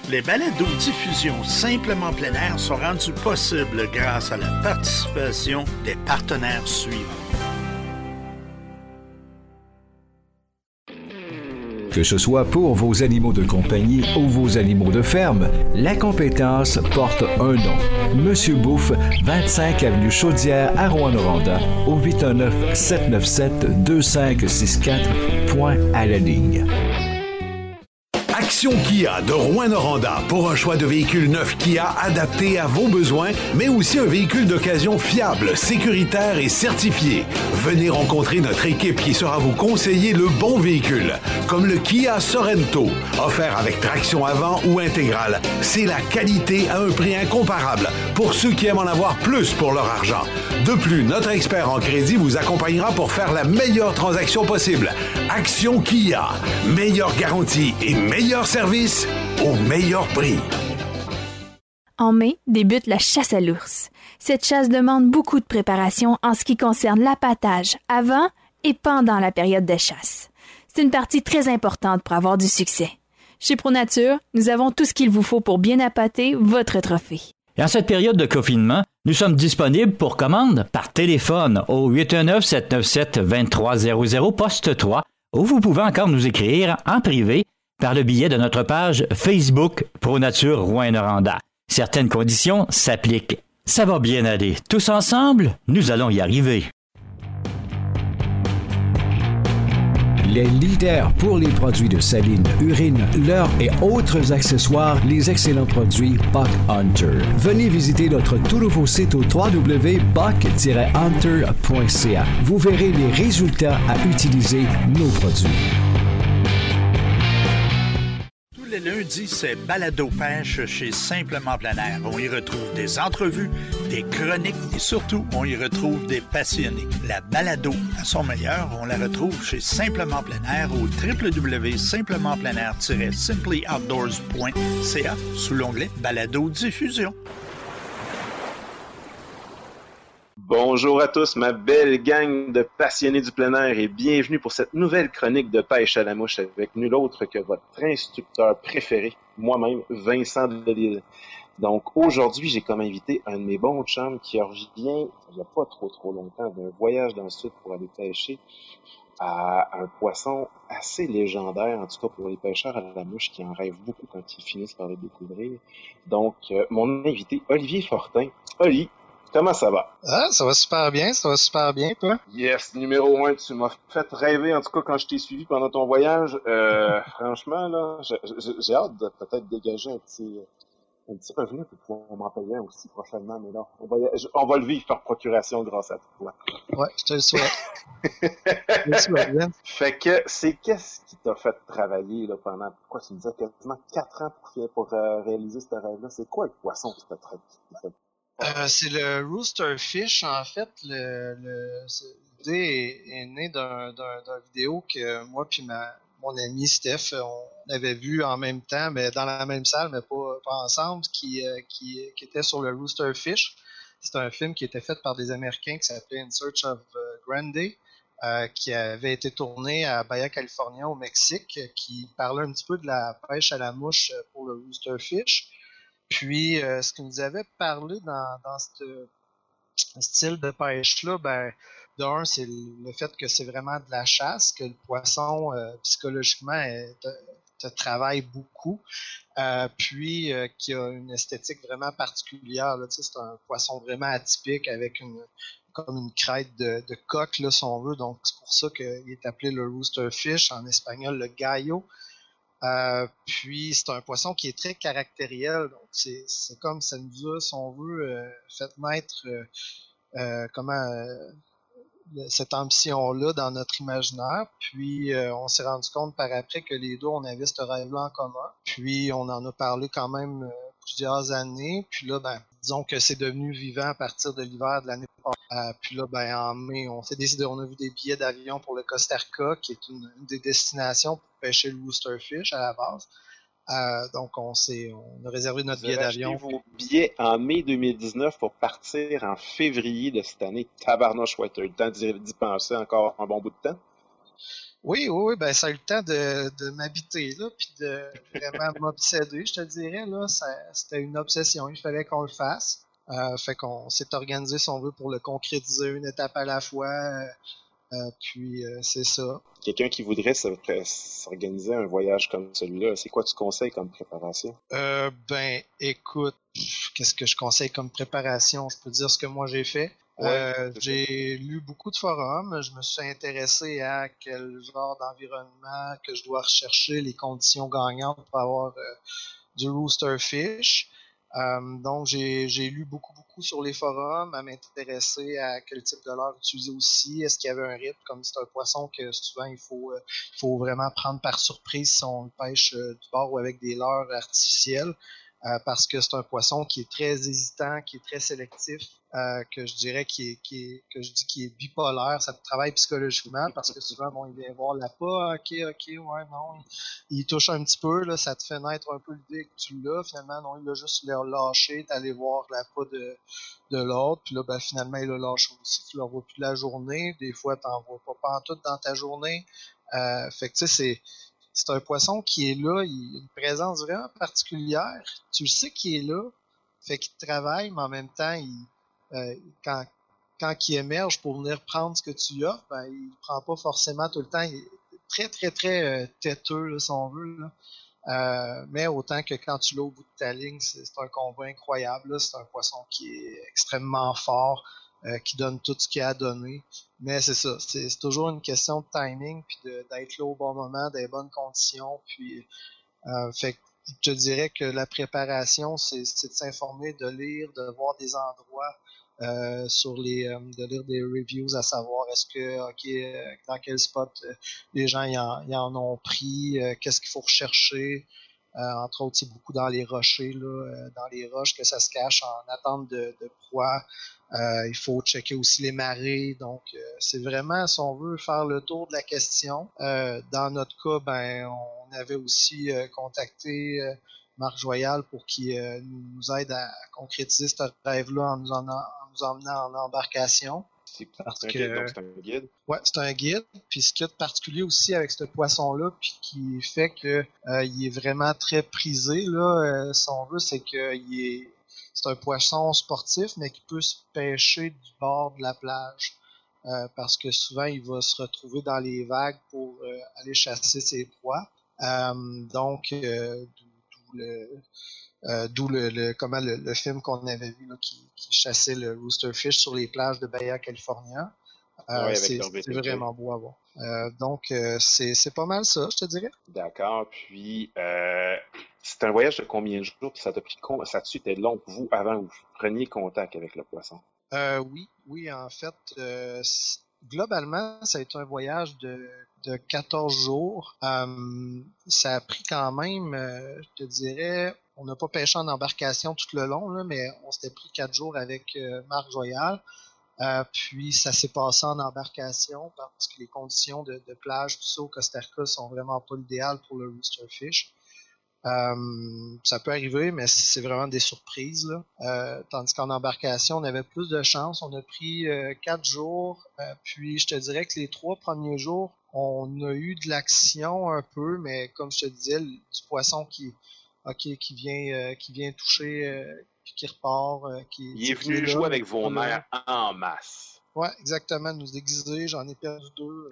Les balados-diffusions Simplement plein air sont rendus possibles grâce à la participation des partenaires suivants. Que ce soit pour vos animaux de compagnie ou vos animaux de ferme, la compétence porte un nom. Monsieur Bouffe, 25 avenue Chaudière à Rouyn-Noranda, au 819-797-2564, point à la ligne. Action Kia de Rouyn-Noranda pour un choix de véhicules neufs Kia adaptés à vos besoins, mais aussi un véhicule d'occasion fiable, sécuritaire et certifié. Venez rencontrer notre équipe qui saura vous conseiller le bon véhicule, comme le Kia Sorento, offert avec traction avant ou intégrale. C'est la qualité à un prix incomparable pour ceux qui aiment en avoir plus pour leur argent. De plus, notre expert en crédit vous accompagnera pour faire la meilleure transaction possible. Action Kia, meilleure garantie et meilleur service au meilleur prix. En mai, débute la chasse à l'ours. Cette chasse demande beaucoup de préparation en ce qui concerne l'appâtage avant et pendant la période de chasse. C'est une partie très importante pour avoir du succès. Chez ProNature, nous avons tout ce qu'il vous faut pour bien appâter votre trophée. Et en cette période de confinement, nous sommes disponibles pour commande par téléphone au 819-797-2300 poste 3 ou vous pouvez encore nous écrire en privé par le biais de notre page Facebook ProNature Rouyn-Noranda. Certaines conditions s'appliquent. Ça va bien aller. Tous ensemble, nous allons y arriver. Les leaders pour les produits de saline, urine, leurre et autres accessoires, les excellents produits Buck Hunter. Venez visiter notre tout nouveau site au www.buck-hunter.ca. Vous verrez les résultats à utiliser nos produits. Tous les lundis, c'est Balado Pêche chez Simplement plein air. On y retrouve des entrevues, des chroniques et surtout, on y retrouve des passionnés. La balado à son meilleur, on la retrouve chez Simplement plein air au www.simplementpleinair-simplyoutdoors.ca sous l'onglet Balado Diffusion. Bonjour à tous, ma belle gang de passionnés du plein air et bienvenue pour cette nouvelle chronique de pêche à la mouche avec nul autre que votre instructeur préféré, moi-même, Vincent Delisle. Donc aujourd'hui, j'ai comme invité un de mes bons chums qui revient il n'y a pas trop longtemps d'un voyage dans le sud pour aller pêcher à un poisson assez légendaire, en tout cas pour les pêcheurs à la mouche qui en rêvent beaucoup quand ils finissent par le découvrir. Donc mon invité, Olivier Fortin. Oli, comment ça va? Ah, ça va super bien, toi? Yes, numéro 1, tu m'as fait rêver, en tout cas, quand je t'ai suivi pendant ton voyage. Franchement, là, j'ai hâte de peut-être dégager un petit revenu pour pouvoir m'en payer un aussi prochainement, mais là, on va le vivre par procuration grâce à toi. Ouais, je te le souhaite. Fait que, qu'est-ce qui t'a fait travailler, là, pendant, pourquoi tu me disais quasiment 4 ans pour réaliser ce rêve-là? C'est quoi le poisson qui t'a fait? C'est le roosterfish, en fait. L'idée est née d'un vidéo que moi puis mon ami Steph, on avait vu en même temps, mais dans la même salle, mais pas ensemble, qui était sur le roosterfish. C'est un film qui était fait par des Américains qui s'appelait In Search of Grande, qui avait été tourné à Baja California au Mexique, qui parlait un petit peu de la pêche à la mouche pour le roosterfish. Puis, ce qu'il nous avait parlé dans ce style de pêche-là, d'un, c'est le fait que c'est vraiment de la chasse, que le poisson, psychologiquement, te travaille beaucoup, puis qu'il a une esthétique vraiment particulière. Là, c'est un poisson vraiment atypique avec comme une crête de coque, là, si on veut. Donc, c'est pour ça qu'il est appelé le roosterfish, en espagnol, le gallo. Puis c'est un poisson qui est très caractériel, donc c'est comme ça nous a, si on veut, fait naître cette ambition-là dans notre imaginaire. Puis on s'est rendu compte par après que les deux, on avait ce rêve-là en commun. Puis on en a parlé quand même plusieurs années. Puis là, disons que c'est devenu vivant à partir de l'hiver de l'année passée. Puis là, en mai, on a vu des billets d'avion pour le Costa Rica, qui est une des destinations pour pêcher le roosterfish à la base. Donc, on a réservé notre billet d'avion. Vous avez acheté vos billets en mai 2019 pour partir en février de cette année. Tabarnouche, ouais, t'as eu le temps d'y penser encore un bon bout de temps? Oui, ben ça a eu le temps de m'habiter là, puis de vraiment m'obséder, je te dirais là. C'était une obsession, il fallait qu'on le fasse. Fait qu'on s'est organisé, si on veut, pour le concrétiser une étape à la fois. Puis c'est ça. Quelqu'un qui voudrait s'organiser un voyage comme celui-là, c'est quoi tu conseilles comme préparation? Ben, écoute, qu'est-ce que je conseille comme préparation? Je peux dire ce que moi j'ai fait. J'ai lu beaucoup de forums, je me suis intéressé à quel genre d'environnement que je dois rechercher, les conditions gagnantes pour avoir du rooster fish. Donc j'ai lu beaucoup sur les forums, à m'intéresser à quel type de leurre utiliser aussi. Est-ce qu'il y avait un rythme, comme c'est un poisson que souvent il faut vraiment prendre par surprise si on le pêche du bord ou avec des leurres artificielles. Parce que c'est un poisson qui est très hésitant, qui est très sélectif, que je dirais qui est bipolaire. Ça travaille psychologiquement parce que souvent, bon, il vient voir l'appât, ok, ouais, non, il touche un petit peu, là, ça te fait naître un peu l'idée que tu l'as. Finalement, non, il l'a juste lâché, t'allais voir l'appât de l'autre, puis là, ben, finalement, il l'a lâché aussi. Tu le revois plus de la journée. Des fois, t'en vois pas pantoute dans ta journée. Fait que, tu sais, c'est un poisson qui est là, il a une présence vraiment particulière. Tu le sais qu'il est là, fait qu'il travaille, mais en même temps, quand il émerge pour venir prendre ce que tu lui offres, ben, il prend pas forcément tout le temps. Il est très têteux, là, si on veut. Là. Mais autant que quand tu l'as au bout de ta ligne, c'est un combat incroyable. Là. C'est un poisson qui est extrêmement fort, qui donne tout ce qu'il a à donner. Mais c'est ça, c'est toujours une question de timing, puis d'être là au bon moment, des bonnes conditions. Puis, fait que je te dirais que la préparation, c'est de s'informer, de lire, de voir des endroits, de lire des reviews, à savoir est-ce que, dans quel spot les gens y en ont pris, qu'est-ce qu'il faut rechercher. Entre autres, c'est beaucoup dans les rochers, là, dans les roches que ça se cache en attente de proie. Il faut checker aussi les marées. Donc, c'est vraiment, si on veut faire le tour de la question. Dans notre cas, ben, on avait aussi contacté Marc Joyal pour qu'il nous aide à concrétiser ce rêve-là en nous emmenant en embarcation. Donc c'est un guide? Ouais, c'est un guide. Puis ce qui est particulier aussi avec ce poisson-là, puis qui fait que il est vraiment très prisé, là, si on veut, c'est que c'est un poisson sportif, mais qui peut se pêcher du bord de la plage. Parce que souvent, il va se retrouver dans les vagues pour aller chasser ses proies. Donc, d'où le film qu'on avait vu là, qui chassait le roosterfish sur les plages de Bahia California. C'est vraiment beau à voir. Donc, c'est pas mal ça, je te dirais. D'accord. Puis, c'est un voyage de combien de jours? Puis ça a-tu été long pour vous avant que vous preniez contact avec le poisson? Oui, en fait, globalement, ça a été un voyage de 14 jours. Ça a pris quand même, je te dirais, on n'a pas pêché en embarcation tout le long, là, mais on s'était pris 4 jours avec Marc Joyal. Puis ça s'est passé en embarcation parce que les conditions de plage, tout ça au Costa Rica sont vraiment pas l'idéal pour le roosterfish. Ça peut arriver, mais c'est vraiment des surprises. Là. Tandis qu'en embarcation, on avait plus de chance. On a pris 4 jours. Puis je te dirais que les 3 premiers jours, on a eu de l'action un peu, mais comme je te disais, du poisson qui vient toucher, puis qui repart. Il est venu jouer avec vos nerfs en masse. Ouais, exactement, nous déguiser. J'en ai perdu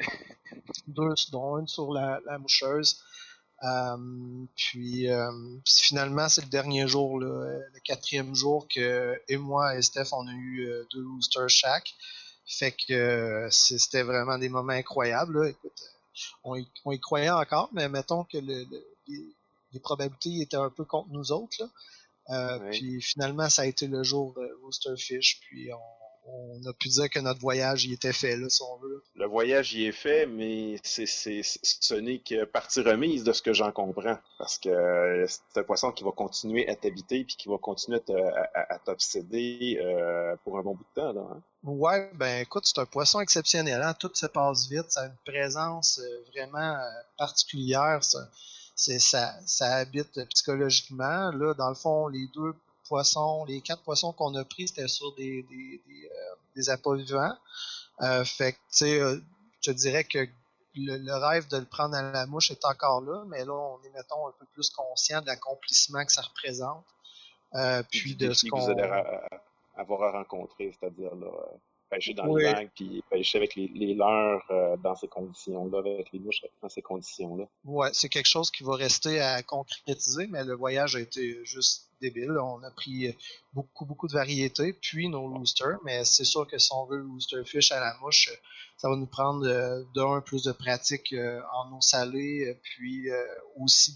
2, dont une sur la moucheuse. Puis finalement, c'est le dernier jour, là, le 4e jour que moi et Steph, on a eu 2 roosters chaque. Fait que c'était vraiment des moments incroyables. Là. Écoute, on y croyait encore, mais mettons que les probabilités étaient un peu contre nous autres. Là. Oui. Puis finalement, ça a été le jour roosterfish. Puis on a pu dire que notre voyage y était fait, là, si on veut. Le voyage y est fait, mais ce n'est que partie remise de ce que j'en comprends. Parce que c'est un poisson qui va continuer à t'habiter puis qui va continuer à t'obséder pour un bon bout de temps. Là, hein? Ouais, ben écoute, c'est un poisson exceptionnel. Hein? Tout se passe vite. Ça a une présence vraiment particulière. Ça habite psychologiquement. Là, dans le fond, les 4 poissons qu'on a pris, c'était sur des appâts vivants. Fait que, tu sais, je te dirais que le rêve de le prendre à la mouche est encore là, mais là, on est, mettons, un peu plus conscient de l'accomplissement que ça représente. Puis de ce que vous allez avoir à rencontrer, c'est-à-dire là, pêcher dans les vagues, puis pêcher avec les leurres dans ces conditions-là, avec les mouches dans ces conditions-là. Ouais, c'est quelque chose qui va rester à concrétiser, mais le voyage a été juste débile. On a pris beaucoup de variétés, puis nos roosters, mais c'est sûr que si on veut le roosterfish à la mouche, ça va nous prendre plus de pratique en eau salée, puis aussi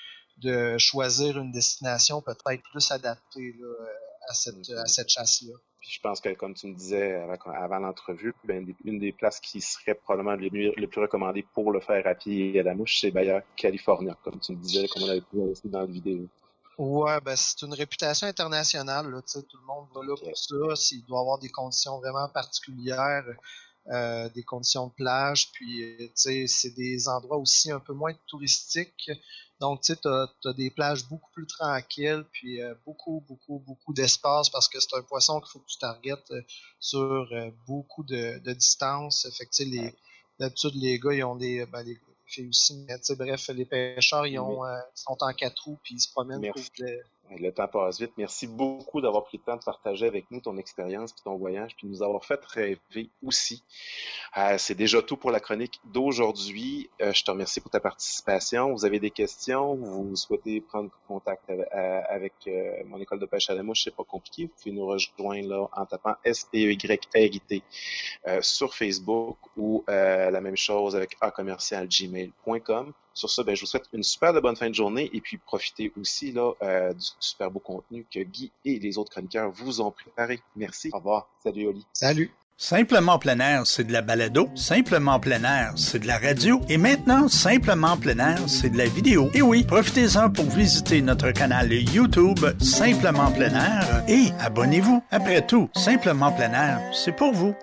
de choisir une destination peut-être plus adaptée là, à cette chasse-là. Puis je pense que, comme tu me disais avant l'entrevue, une des places qui serait probablement le plus recommandée pour le faire à pied et à la mouche, c'est Baja California, comme tu me disais, comme on avait pu aussi dans la vidéo. Ouais, c'est une réputation internationale, là, tout le monde va là pour ça. S'il doit avoir des conditions vraiment particulières, des conditions de plage, puis c'est des endroits aussi un peu moins touristiques. Donc, tu sais, t'as des plages beaucoup plus tranquilles, puis beaucoup d'espace parce que c'est un poisson qu'il faut que tu targetes sur beaucoup de distance. Fait que, tu sais, d'habitude, les gars, ils ont les filles aussi, mais tu sais, bref, les pêcheurs, ils sont en 4 roues, puis ils se promènent. Le temps passe vite. Merci beaucoup d'avoir pris le temps de partager avec nous ton expérience puis ton voyage, puis de nous avoir fait rêver aussi. C'est déjà tout pour la chronique d'aujourd'hui. Je te remercie pour ta participation. Vous avez des questions, vous souhaitez prendre contact avec mon école de pêche à la mouche, c'est pas compliqué. Vous pouvez nous rejoindre là en tapant SPEYRIT sur Facebook ou la même chose avec acommercial@gmail.com. Sur ça, je vous souhaite une super de bonne fin de journée et puis profitez aussi là du super beau contenu que Guy et les autres chroniqueurs vous ont préparé. Merci. Au revoir. Salut Oli. Salut. Simplement plein air, c'est de la balado. Simplement plein air, c'est de la radio. Et maintenant, Simplement plein air, c'est de la vidéo. Et oui, profitez-en pour visiter notre canal YouTube Simplement plein air et abonnez-vous. Après tout, Simplement plein air, c'est pour vous.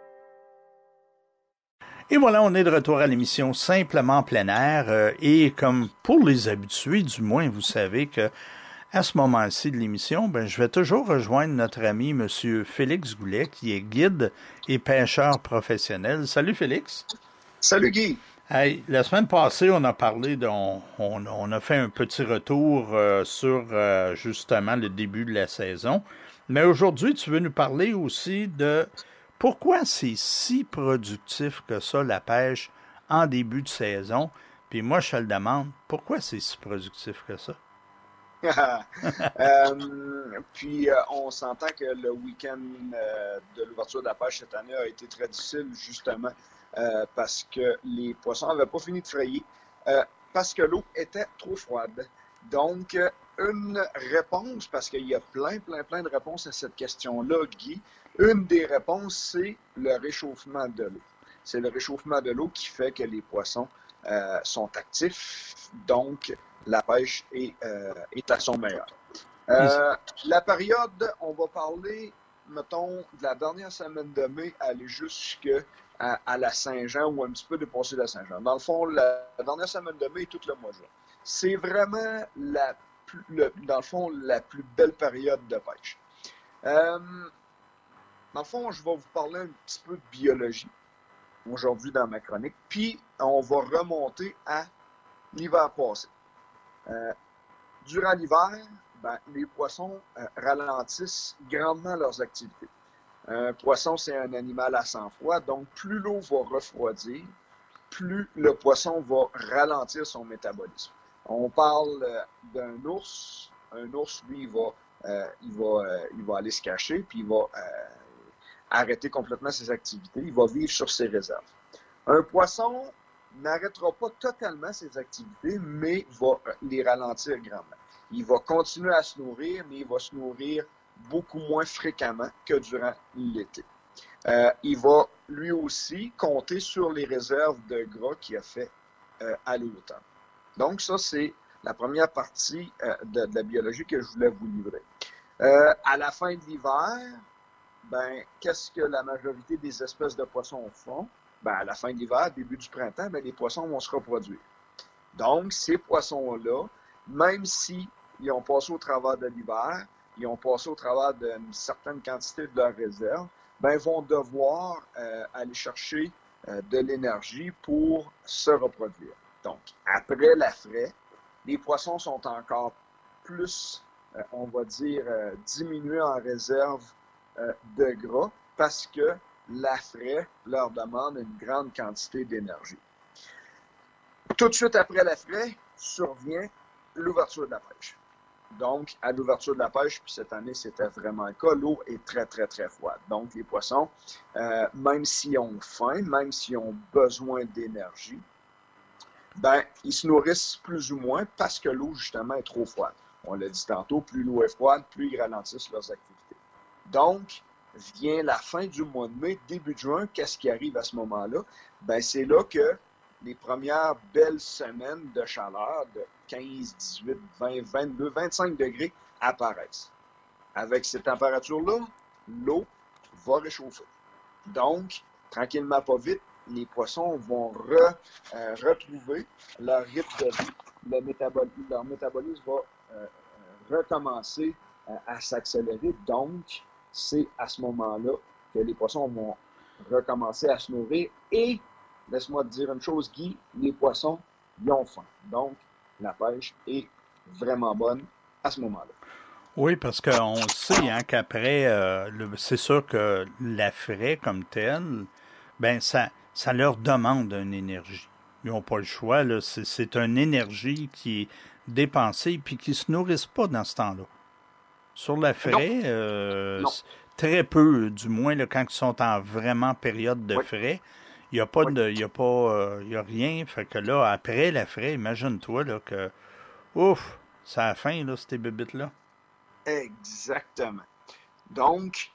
Et voilà, on est de retour à l'émission Simplement plein air. Et comme pour les habitués, du moins, vous savez que à ce moment-ci de l'émission, je vais toujours rejoindre notre ami M. Félix Goulet, qui est guide et pêcheur professionnel. Salut Félix. Salut Guy. Hey, la semaine passée, on a parlé, on a fait un petit retour sur justement le début de la saison. Mais aujourd'hui, tu veux nous parler aussi de pourquoi c'est si productif que ça, la pêche, en début de saison. Puis moi, je te le demande, pourquoi c'est si productif que ça? Puis on s'entend que le week-end de l'ouverture de la pêche cette année a été très difficile justement parce que les poissons n'avaient pas fini de frayer parce que l'eau était trop froide. Donc, une réponse, parce qu'il y a plein de réponses à cette question-là, Guy. Une des réponses, c'est le réchauffement de l'eau. C'est le réchauffement de l'eau qui fait que les poissons sont actifs, donc la pêche est à son meilleur. La période, on va parler, mettons, de la dernière semaine de mai, aller jusqu'à la Saint-Jean ou un petit peu dépasser la Saint-Jean. Dans le fond, la dernière semaine de mai est tout le mois de juin. C'est vraiment la plus belle période de pêche. Dans le fond, je vais vous parler un petit peu de biologie aujourd'hui dans ma chronique, puis on va remonter à l'hiver passé. Durant l'hiver, les poissons ralentissent grandement leurs activités. Un poisson, c'est un animal à sang froid, donc plus l'eau va refroidir, plus le poisson va ralentir son métabolisme. On parle d'un ours. Un ours, lui, il va aller se cacher, puis il va arrêter complètement ses activités. Il va vivre sur ses réserves. Un poisson n'arrêtera pas totalement ses activités, mais va les ralentir grandement. Il va continuer à se nourrir, mais il va se nourrir beaucoup moins fréquemment que durant l'été. Il va lui aussi compter sur les réserves de gras qu'il a fait à l'automne. Donc ça, c'est la première partie de la biologie que je voulais vous livrer. À la fin de l'hiver, qu'est-ce que la majorité des espèces de poissons font? À la fin de l'hiver, début du printemps, les poissons vont se reproduire. Donc, ces poissons-là, même s'ils ont passé au travers de l'hiver, ils ont passé au travers d'une certaine quantité de leur réserve, vont devoir aller chercher de l'énergie pour se reproduire. Donc, après la fraie, les poissons sont encore plus, on va dire, diminués en réserve de gras parce que la fraie leur demande une grande quantité d'énergie. Tout de suite après la fraie, survient l'ouverture de la pêche. Donc, à l'ouverture de la pêche, puis cette année, c'était vraiment le cas, l'eau est très, très, très froide. Donc, les poissons, même s'ils ont faim, même s'ils ont besoin d'énergie, ben, ils se nourrissent plus ou moins parce que l'eau, justement, est trop froide. On l'a dit tantôt, plus l'eau est froide, plus ils ralentissent leurs activités. Donc, vient la fin du mois de mai, début de juin, qu'est-ce qui arrive à ce moment-là? Ben, c'est là que les premières belles semaines de chaleur de 15, 18, 20, 22, 25 degrés apparaissent. Avec ces températures-là, l'eau va réchauffer. Donc, tranquillement, pas vite, les poissons vont retrouver leur rythme de vie. Leur métabolisme va recommencer à s'accélérer. Donc, c'est à ce moment-là que les poissons vont recommencer à se nourrir. Et, laisse-moi te dire une chose, Guy, les poissons, ils ont faim. Donc, la pêche est vraiment bonne à ce moment-là. Oui, parce qu'on sait qu'après, c'est sûr que la fraie comme telle, ben ça leur demande une énergie. Ils n'ont pas le choix. Là. C'est une énergie qui est dépensée et qui ne se nourrissent pas dans ce temps-là. Sur la fraie, très peu, du moins là, quand ils sont en vraiment période de fraie, il n'y a pas y a rien. Fait que là, après la fraie, imagine-toi là, que ouf, ça a faim, là, ces bébites-là. Exactement. Donc,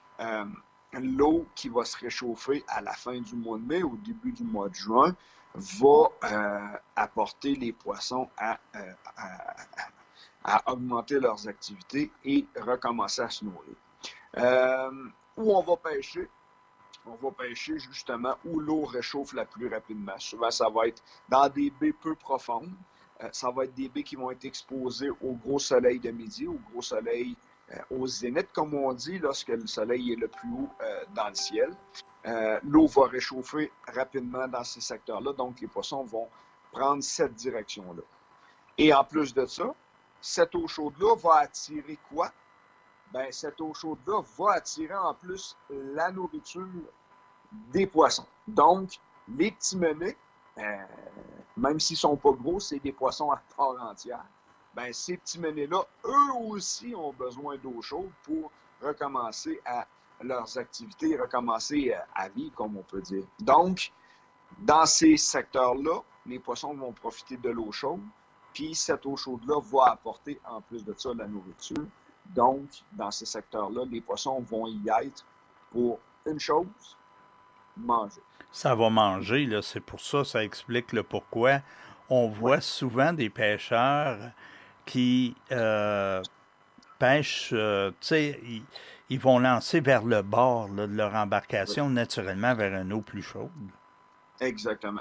l'eau qui va se réchauffer à la fin du mois de mai, au début du mois de juin, va apporter les poissons à augmenter leurs activités et recommencer à se nourrir. Où on va pêcher? On va pêcher justement où l'eau réchauffe la plus rapidement. Souvent, ça va être dans des baies peu profondes. Ça va être des baies qui vont être exposées au gros soleil de midi, au gros soleil au zénith, comme on dit, lorsque le soleil est le plus haut dans le ciel. L'eau va réchauffer rapidement dans ces secteurs-là, donc les poissons vont prendre cette direction-là. Et en plus de ça, cette eau chaude-là va attirer quoi? Ben, cette eau chaude-là va attirer en plus la nourriture des poissons. Donc, les petits menets, même s'ils ne sont pas gros, c'est des poissons à part entière. Ben, ces petits menets-là, eux aussi ont besoin d'eau chaude pour recommencer à leurs activités, recommencer à vivre, comme on peut dire. Donc, dans ces secteurs-là, les poissons vont profiter de l'eau chaude, puis cette eau chaude-là va apporter, en plus de ça, la nourriture. Donc, dans ces secteurs-là, les poissons vont y être pour une chose, manger. Ça va manger, là, c'est pour ça, ça explique le pourquoi. On voit souvent des pêcheurs qui pêchent, tu sais, ils vont lancer vers le bord là, de leur embarcation, naturellement vers une eau plus chaude. Exactement.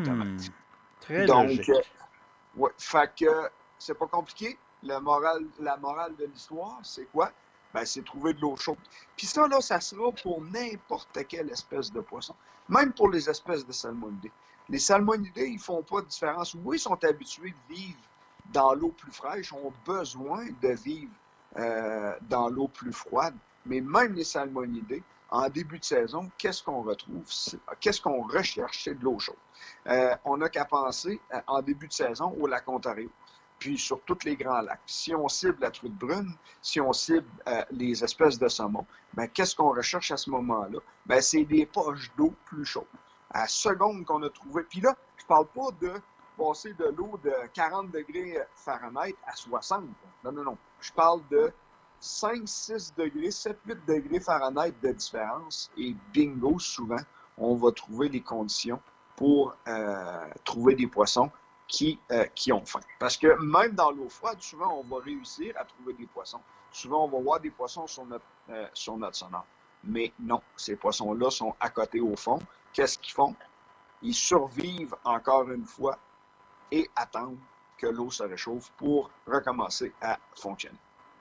Très Donc, logique. Fait que c'est pas compliqué. La morale de l'histoire, c'est quoi? Ben, c'est trouver de l'eau chaude. Puis ça, là, ça sera pour n'importe quelle espèce de poisson. Même pour les espèces de salmonidés. Les salmonidés, ils font pas de différence. Oui, ils sont habitués de vivre dans l'eau plus fraîche, ont besoin de vivre dans l'eau plus froide. Mais même les salmonidés, en début de saison, qu'est-ce qu'on retrouve? Qu'est-ce qu'on recherche? C'est de l'eau chaude. On n'a qu'à penser, en début de saison, au lac Ontario. Puis sur tous les grands lacs. Si on cible la truite brune, si on cible les espèces de saumon, ben, qu'est-ce qu'on recherche à ce moment-là? Ben, c'est des poches d'eau plus chaudes. À la seconde qu'on a trouvé... Puis là, je parle pas de passer de l'eau de 40 degrés Fahrenheit à 60. Non. Je parle de 5, 6 degrés, 7, 8 degrés Fahrenheit de différence. Et bingo, souvent, on va trouver des conditions pour trouver des poissons qui ont faim. Parce que même dans l'eau froide, souvent, on va réussir à trouver des poissons. Souvent, on va voir des poissons sur notre sonore. Mais non, ces poissons-là sont à côté au fond. Qu'est-ce qu'ils font? Ils survivent encore une fois et attendent que l'eau se réchauffe pour recommencer à fonctionner.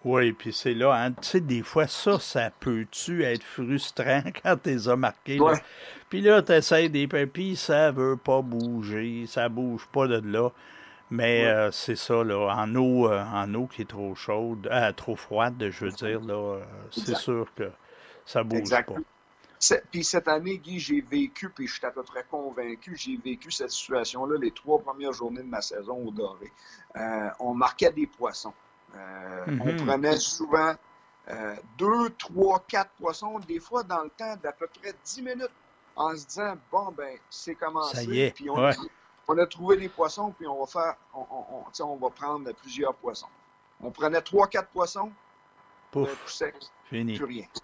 Oui, puis c'est là, hein, tu sais, des fois, ça peut-tu être frustrant quand tu les as marqués, là? Ouais. Puis là, tu essaies des papilles, ça veut pas bouger, ça bouge pas de là. Mais c'est ça, là, en eau qui est trop chaude, trop froide, je veux dire, là, c'est sûr que ça bouge pas. Puis cette année, Guy, j'ai vécu, puis je suis à peu près convaincu, j'ai vécu cette situation-là les 3 premières journées de ma saison au Doré. On marquait des poissons. On prenait souvent 2, 3, 4 poissons, des fois dans le temps d'à peu près 10 minutes, en se disant, bon, ben, c'est commencé. Ça y est, puis on a trouvé des poissons, puis on va prendre plusieurs poissons. On prenait 3, 4 poissons, pouf, coup sec, fini. plus rien.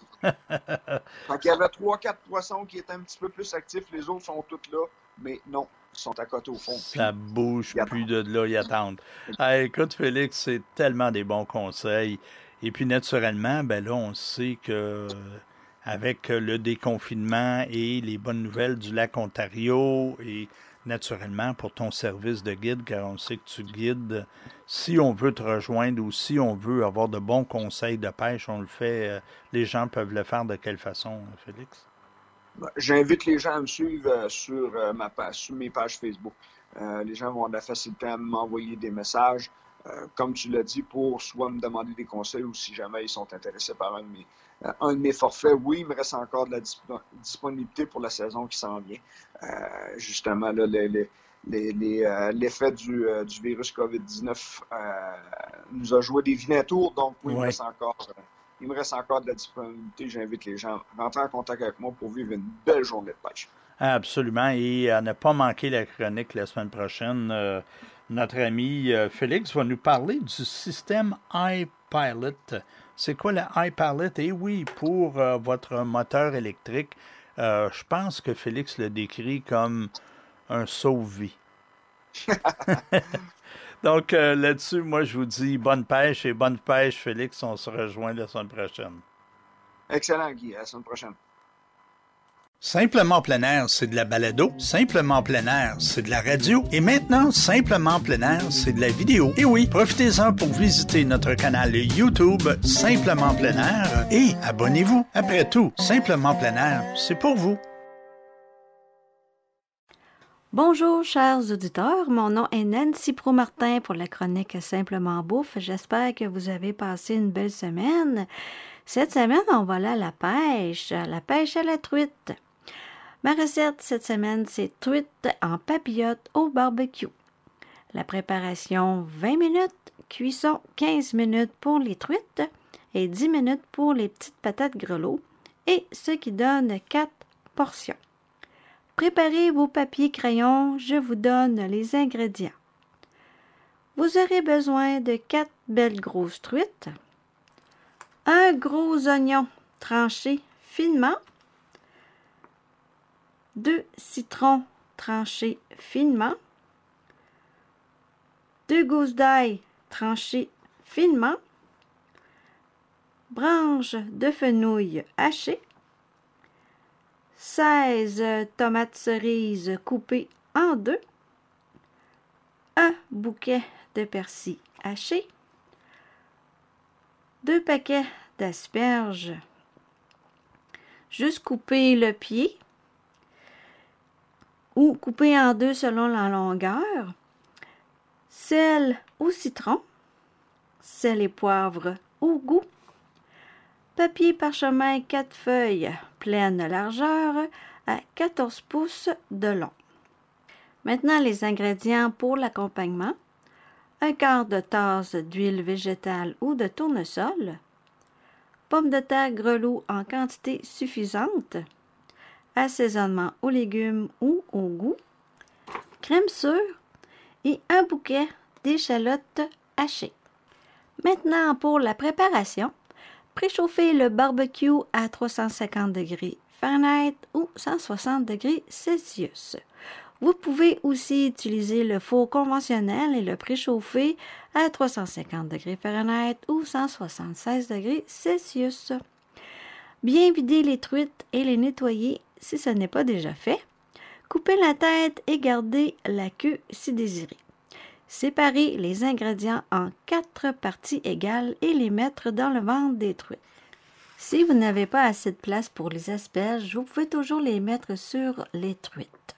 Il y avait 3, 4 poissons qui étaient un petit peu plus actifs, les autres sont tous là, mais non, ils sont à côté au fond. Ça bouge plus de là, ils attendent. Écoute, Félix, c'est tellement des bons conseils. Et puis, naturellement, ben là, on sait que avec le déconfinement et les bonnes nouvelles du lac Ontario et naturellement pour ton service de guide, car on sait que tu guides, si on veut te rejoindre ou si on veut avoir de bons conseils de pêche, on le fait, les gens peuvent le faire de quelle façon, Félix? J'invite les gens à me suivre sur mes pages Facebook. Les gens vont avoir de la facilité à m'envoyer des messages, comme tu l'as dit, pour soit me demander des conseils ou si jamais ils sont intéressés par un de mes forfaits. Oui, il me reste encore de la disponibilité pour la saison qui s'en vient. Justement, là, l'effet du virus COVID-19 nous a joué des vilains tours, donc oui, il me reste encore de la disponibilité. J'invite les gens à rentrer en contact avec moi pour vivre une belle journée de pêche. Absolument, et à ne pas manquer la chronique la semaine prochaine. Notre ami Félix va nous parler du système iPilot. C'est quoi le iPilot? Et oui, pour votre moteur électrique, je pense que Félix le décrit comme un sauve-vie. Donc là-dessus, moi je vous dis bonne pêche et bonne pêche, Félix. On se rejoint la semaine prochaine. Excellent, Guy. À la semaine prochaine. Simplement plein air, c'est de la balado. Simplement plein air, c'est de la radio. Et maintenant, Simplement plein air, c'est de la vidéo. Et oui, profitez-en pour visiter notre canal YouTube Simplement plein air et abonnez-vous. Après tout, Simplement plein air, c'est pour vous. Bonjour, chers auditeurs. Mon nom est Nancy Pro-Martin pour la chronique Simplement Bouffe. J'espère que vous avez passé une belle semaine. Cette semaine, on va aller à la pêche à la truite. Ma recette cette semaine, c'est truite en papillote au barbecue. La préparation, 20 minutes. Cuisson, 15 minutes pour les truites et 10 minutes pour les petites patates grelots. Et ce qui donne 4 portions. Préparez vos papiers crayons, je vous donne les ingrédients. Vous aurez besoin de 4 belles grosses truites, un gros oignon tranché finement, 2 citrons tranchés finement, 2 gousses d'ail tranchées finement, branches de fenouil hachées, 16 tomates cerises coupées en 2, un bouquet de persil haché, 2 paquets d'asperges, juste couper le pied ou couper en 2 selon la longueur, sel ou citron, sel et poivre au goût, papier parchemin 4 feuilles, pleine largeur à 14 pouces de long. Maintenant, les ingrédients pour l'accompagnement. Un quart de tasse d'huile végétale ou de tournesol, pommes de terre grelots en quantité suffisante, assaisonnement aux légumes ou au goût, crème sûre et un bouquet d'échalotes hachées. Maintenant, pour la préparation, préchauffez le barbecue à 350 degrés Fahrenheit ou 160 degrés Celsius. Vous pouvez aussi utiliser le four conventionnel et le préchauffer à 350 degrés Fahrenheit ou 176 degrés Celsius. Bien vider les truites et les nettoyer si ce n'est pas déjà fait. Coupez la tête et gardez la queue si désiré. Séparer les ingrédients en 4 parties égales et les mettre dans le ventre des truites. Si vous n'avez pas assez de place pour les asperges, vous pouvez toujours les mettre sur les truites.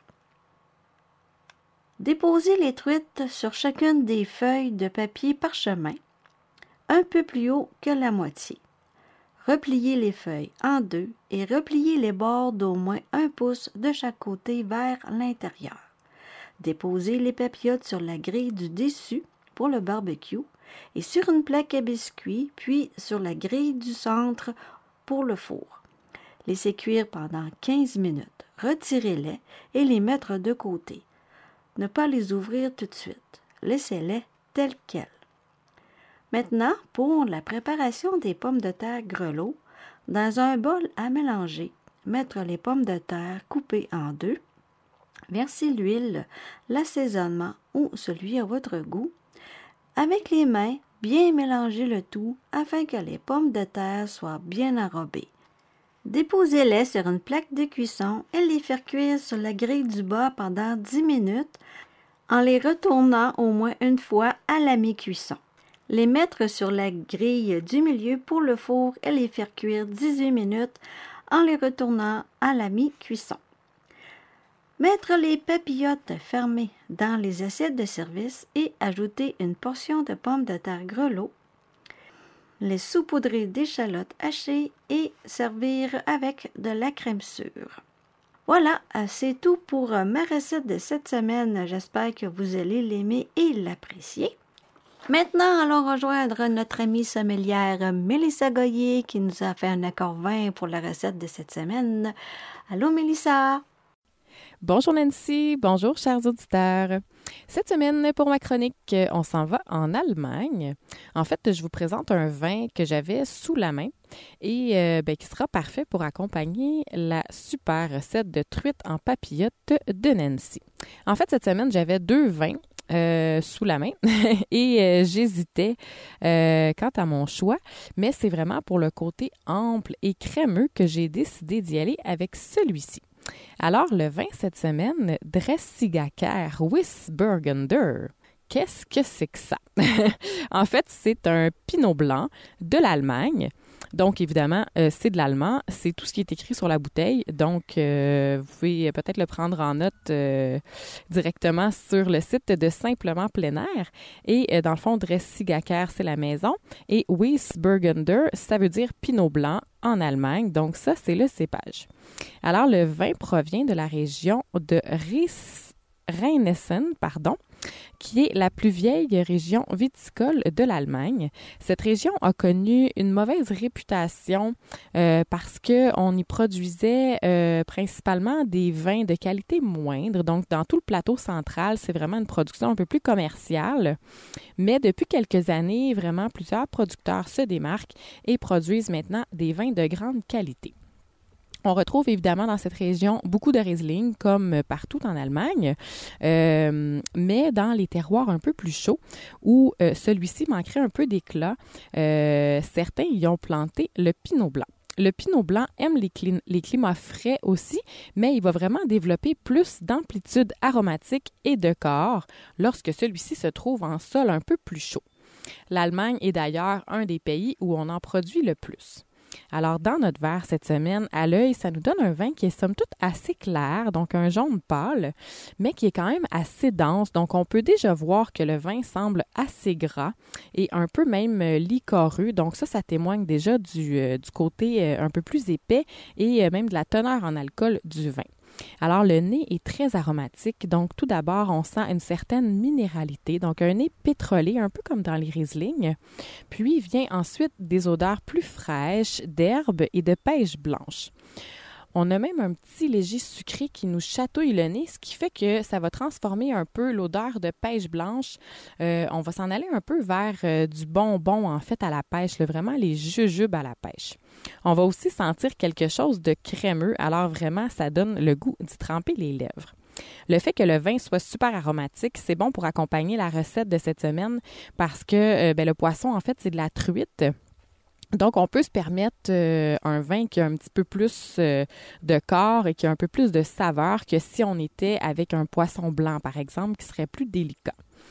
Déposez les truites sur chacune des feuilles de papier parchemin, un peu plus haut que la moitié. Repliez les feuilles en 2 et repliez les bords d'au moins 1 pouce de chaque côté vers l'intérieur. Déposez les papillotes sur la grille du dessus pour le barbecue et sur une plaque à biscuits, puis sur la grille du centre pour le four. Laissez cuire pendant 15 minutes. Retirez-les et les mettre de côté. Ne pas les ouvrir tout de suite. Laissez-les tels quels. Maintenant, pour la préparation des pommes de terre grelots, dans un bol à mélanger, mettre les pommes de terre coupées en 2, verser l'huile, l'assaisonnement ou celui à votre goût. Avec les mains, bien mélanger le tout afin que les pommes de terre soient bien enrobées. Déposez-les sur une plaque de cuisson et les faire cuire sur la grille du bas pendant 10 minutes en les retournant au moins une fois à la mi-cuisson. Les mettre sur la grille du milieu pour le four et les faire cuire 18 minutes en les retournant à la mi-cuisson. Mettre les papillotes fermées dans les assiettes de service et ajouter une portion de pommes de terre grelots. Les saupoudrer d'échalotes hachées et servir avec de la crème sûre. Voilà, c'est tout pour ma recette de cette semaine. J'espère que vous allez l'aimer et l'apprécier. Maintenant, allons rejoindre notre amie sommelière Mélissa Goyer qui nous a fait un accord vin pour la recette de cette semaine. Allô Mélissa! Bonjour Nancy, bonjour chers auditeurs. Cette semaine, pour ma chronique, on s'en va en Allemagne. En fait, je vous présente un vin que j'avais sous la main et qui sera parfait pour accompagner la super recette de truite en papillote de Nancy. En fait, cette semaine, j'avais 2 vins sous la main et j'hésitais quant à mon choix, mais c'est vraiment pour le côté ample et crémeux que j'ai décidé d'y aller avec celui-ci. Alors, le vin cette semaine, Dressigacker Weissburgunder. Qu'est-ce que c'est que ça? En fait, c'est un pinot blanc de l'Allemagne. Donc, évidemment, c'est de l'allemand. C'est tout ce qui est écrit sur la bouteille. Donc, vous pouvez peut-être le prendre en note directement sur le site de Simplement Plein Air. Et dans le fond, Dressigacker, c'est la maison. Et Weissburgunder, ça veut dire pinot blanc en Allemagne. Donc, ça, c'est le cépage. Alors, le vin provient de la région de Rheinhessen, qui est la plus vieille région viticole de l'Allemagne. Cette région a connu une mauvaise réputation parce qu'on y produisait principalement des vins de qualité moindre. Donc, dans tout le plateau central, c'est vraiment une production un peu plus commerciale. Mais depuis quelques années, vraiment, plusieurs producteurs se démarquent et produisent maintenant des vins de grande qualité. On retrouve évidemment dans cette région beaucoup de Riesling, comme partout en Allemagne, mais dans les terroirs un peu plus chauds, où celui-ci manquerait un peu d'éclat, certains y ont planté le pinot blanc. Le pinot blanc aime les climats frais aussi, mais il va vraiment développer plus d'amplitude aromatique et de corps lorsque celui-ci se trouve en sol un peu plus chaud. L'Allemagne est d'ailleurs un des pays où on en produit le plus. Alors, dans notre verre cette semaine, à l'œil, ça nous donne un vin qui est somme toute assez clair, donc un jaune pâle, mais qui est quand même assez dense. Donc, on peut déjà voir que le vin semble assez gras et un peu même liquoreux. Donc, ça témoigne déjà du côté un peu plus épais et même de la teneur en alcool du vin. Alors, le nez est très aromatique. Donc, tout d'abord, on sent une certaine minéralité. Donc, un nez pétrolé, un peu comme dans les Riesling. Puis, vient ensuite des odeurs plus fraîches, d'herbe et de pêche blanche. On a même un petit léger sucré qui nous chatouille le nez, ce qui fait que ça va transformer un peu l'odeur de pêche blanche. On va s'en aller un peu vers du bonbon, en fait, à la pêche, là, vraiment les jujubes à la pêche. On va aussi sentir quelque chose de crémeux, alors vraiment, ça donne le goût d'y tremper les lèvres. Le fait que le vin soit super aromatique, c'est bon pour accompagner la recette de cette semaine parce que le poisson, en fait, c'est de la truite. Donc, on peut se permettre un vin qui a un petit peu plus de corps et qui a un peu plus de saveur que si on était avec un poisson blanc, par exemple, qui serait plus délicat.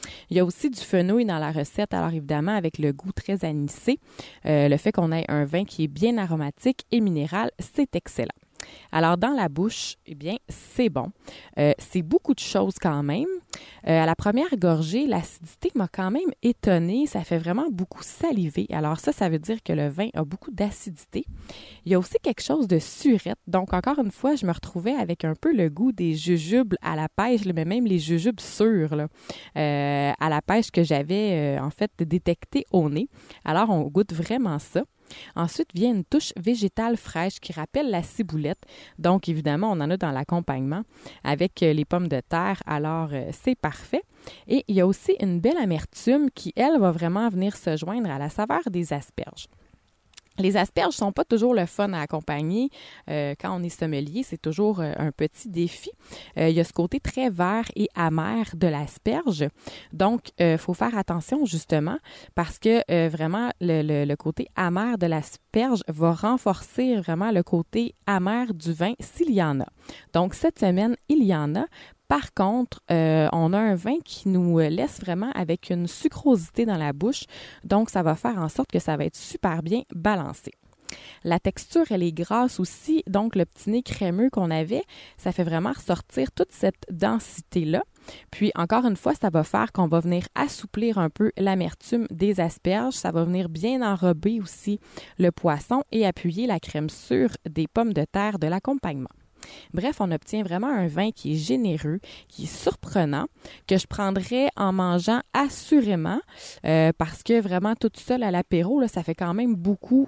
Il y a aussi du fenouil dans la recette, alors évidemment avec le goût très anisé. Le fait qu'on ait un vin qui est bien aromatique et minéral, c'est excellent. Alors, dans la bouche, eh bien, c'est bon. C'est beaucoup de choses quand même. À la première gorgée, l'acidité m'a quand même étonnée. Ça fait vraiment beaucoup saliver. Alors ça veut dire que le vin a beaucoup d'acidité. Il y a aussi quelque chose de surette. Donc, encore une fois, je me retrouvais avec un peu le goût des jujubes à la pêche, mais même les jujubes sûrs à la pêche que j'avais, en fait, détecté au nez. Alors, on goûte vraiment ça. Ensuite vient une touche végétale fraîche qui rappelle la ciboulette. Donc, évidemment, on en a dans l'accompagnement avec les pommes de terre. Alors, c'est parfait. Et il y a aussi une belle amertume qui, elle, va vraiment venir se joindre à la saveur des asperges. Les asperges ne sont pas toujours le fun à accompagner. Quand on est sommelier, c'est toujours un petit défi. Il y a ce côté très vert et amer de l'asperge. Donc, il faut faire attention justement parce que vraiment, le côté amer de l'asperge va renforcer vraiment le côté amer du vin s'il y en a. Donc, cette semaine, il y en a. Par contre, on a un vin qui nous laisse vraiment avec une sucrosité dans la bouche. Donc, ça va faire en sorte que ça va être super bien balancé. La texture, elle est grasse aussi. Donc, le petit nez crémeux qu'on avait, ça fait vraiment ressortir toute cette densité-là. Puis, encore une fois, ça va faire qu'on va venir assouplir un peu l'amertume des asperges. Ça va venir bien enrober aussi le poisson et appuyer la crème sûre des pommes de terre de l'accompagnement. Bref, on obtient vraiment un vin qui est généreux, qui est surprenant, que je prendrais en mangeant assurément parce que vraiment toute seule à l'apéro, là, ça fait quand même beaucoup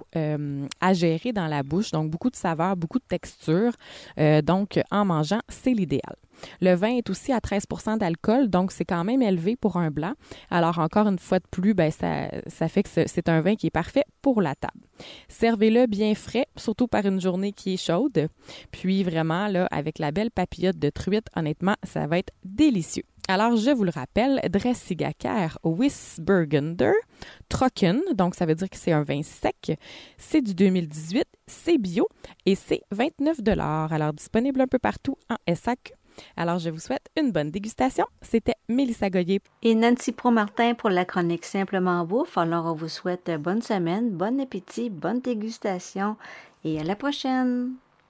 à gérer dans la bouche, donc beaucoup de saveurs, beaucoup de texture. Donc, en mangeant, c'est l'idéal. Le vin est aussi à 13% d'alcool, donc c'est quand même élevé pour un blanc. Alors, encore une fois de plus, ça fait que c'est un vin qui est parfait pour la table. Servez-le bien frais, surtout par une journée qui est chaude. Puis vraiment, là, avec la belle papillote de truite, honnêtement, ça va être délicieux. Alors, je vous le rappelle, Dreissiger Wisburgunder Trocken, donc ça veut dire que c'est un vin sec. C'est du 2018, c'est bio et c'est 29 $. Alors, disponible un peu partout en SAQ. Alors, je vous souhaite une bonne dégustation. C'était Mélissa Goyer. Et Nancy Promartin pour la chronique Simplement Bouffe. Alors, on vous souhaite bonne semaine, bon appétit, bonne dégustation et à la prochaine.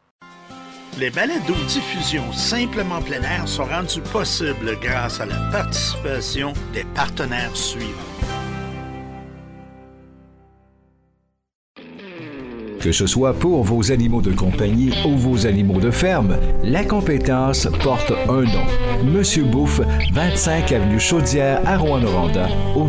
Les balados-diffusions Simplement plein air sont rendues possibles grâce à la participation des partenaires suivants. Que ce soit pour vos animaux de compagnie ou vos animaux de ferme, la compétence porte un nom. Monsieur Bouffe, 25 avenue Chaudière à Rouyn-Noranda, au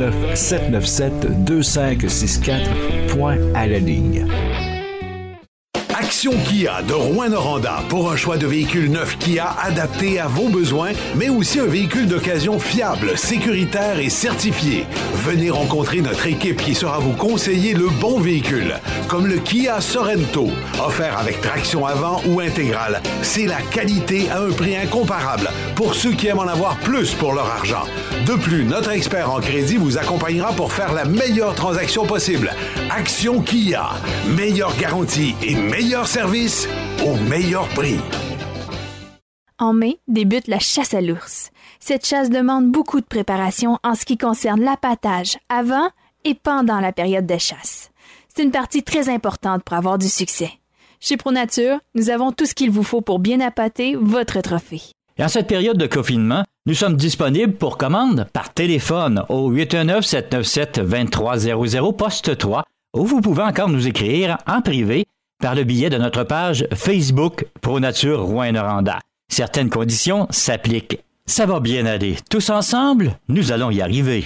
819-797-2564, point à la ligne. Action Kia de Rouyn-Noranda pour un choix de véhicules neufs Kia adaptés à vos besoins, mais aussi un véhicule d'occasion fiable, sécuritaire et certifié. Venez rencontrer notre équipe qui saura vous conseiller le bon véhicule, comme le Kia Sorento, offert avec traction avant ou intégrale. C'est la qualité à un prix incomparable pour ceux qui aiment en avoir plus pour leur argent. De plus, notre expert en crédit vous accompagnera pour faire la meilleure transaction possible. Action Kia, meilleure garantie et meilleur service au meilleur prix. En mai, débute la chasse à l'ours. Cette chasse demande beaucoup de préparation en ce qui concerne l'appâtage avant et pendant la période de chasse. C'est une partie très importante pour avoir du succès. Chez ProNature, nous avons tout ce qu'il vous faut pour bien appâter votre trophée. Et en cette période de confinement, nous sommes disponibles pour commande par téléphone au 819-797-2300 poste 3 ou vous pouvez encore nous écrire en privé par le biais de notre page Facebook ProNature Rouyn-Noranda. Certaines conditions s'appliquent. Ça va bien aller. Tous ensemble, nous allons y arriver.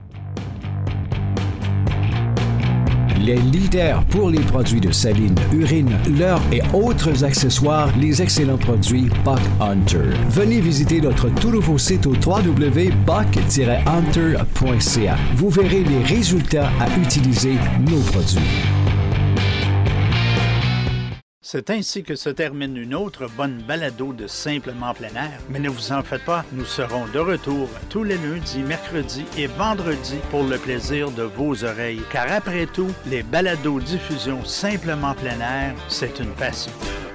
Les leaders pour les produits de saline, urine, leurre et autres accessoires, les excellents produits Buck Hunter. Venez visiter notre tout nouveau site au www.buck-hunter.ca. Vous verrez les résultats à utiliser nos produits. C'est ainsi que se termine une autre bonne balado de Simplement plein air. Mais ne vous en faites pas, nous serons de retour tous les lundis, mercredis et vendredis pour le plaisir de vos oreilles. Car après tout, les balados diffusions Simplement plein air, c'est une passion.